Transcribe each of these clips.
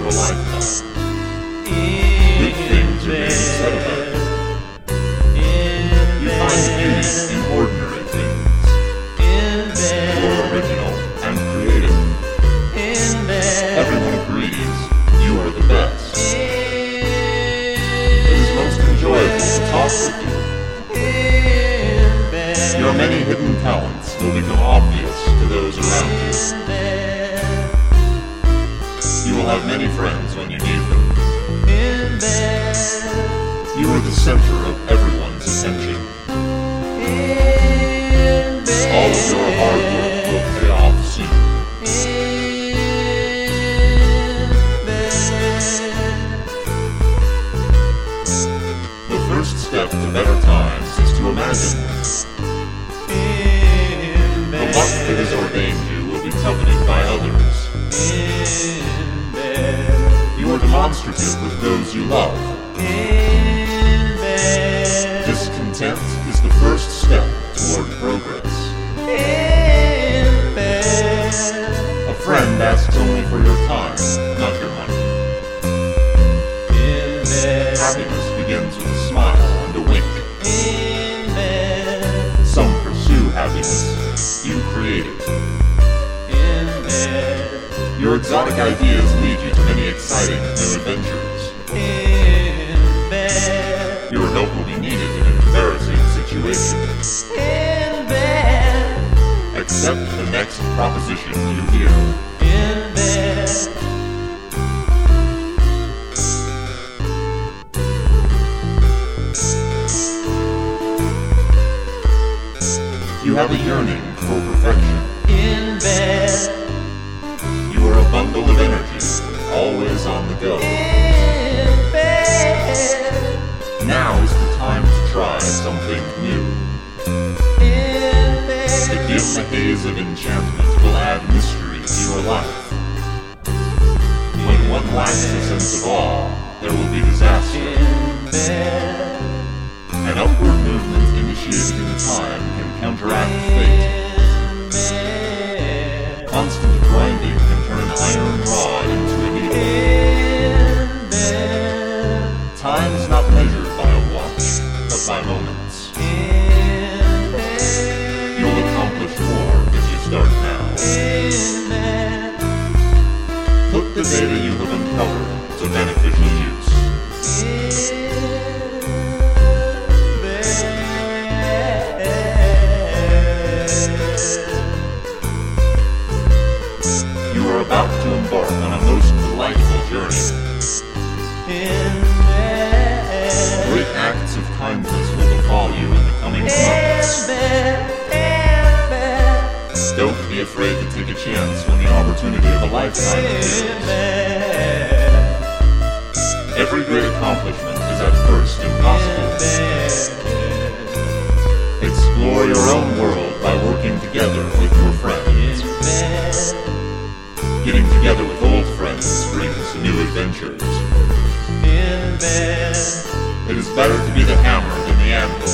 a lifetime. Good things are being said about you. You find beauty in ordinary things. You're original and creative. Everyone agrees you are the best. It is most enjoyable to talk with you. Your many hidden talents will become obvious to those around you. You will have many friends when you need them. You are the center of everyone's attention. All of your hard work will pay off soon. The first step to better times is to imagine them. The luck that has ordained you will be coveted by others. You are demonstrative with those you love. Discontent is the first step toward progress. A friend asks only for your time, not your money. Happiness begins with a smile and a wink. Some pursue happiness. You create it. Your exotic ideas lead you to many exciting new adventures. Your help will be needed in an embarrassing situation. Accept the next proposition you hear. You have a yearning for perfection. You are a bundle of energy, always on the go. Now is the time to try something new. The dim haze of enchantment will add mystery to your life. When one lacks a sense of awe, there will be disaster. An upward movement initiated in time can counteract fate. Constant grinding can turn an iron rod into a needle. Time is not measured by a watch, but by moments. You'll accomplish more if you start now. Put the data you have uncovered to beneficial use. You are about to embark on a most delightful journey. Great acts of kindness will befall you in the coming months. Don't be afraid to take a chance when the opportunity of a lifetime appears. Every great accomplishment is at first impossible. Explore your own world by working together with your friends. Getting together with old friends brings new adventures. It is better to be the hammer than the anvil.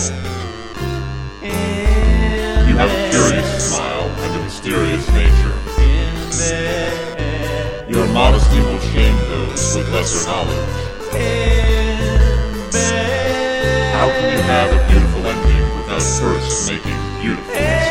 You have a curious smile and a mysterious nature. Your modesty will shame those with lesser knowledge. How can you have a beautiful ending without first making beautiful?